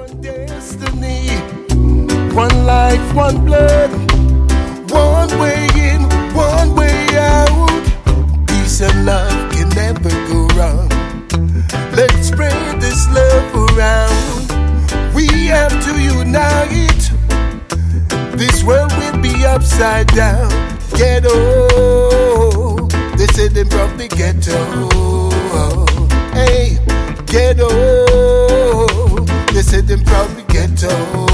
One destiny, one life, one blood, one way in, one way out. Peace and love can never go wrong. Let's spread this love around. We have to unite. This world will be upside down. Ghetto, they say them from the ghetto. Hey, ghetto, they say them from the ghetto.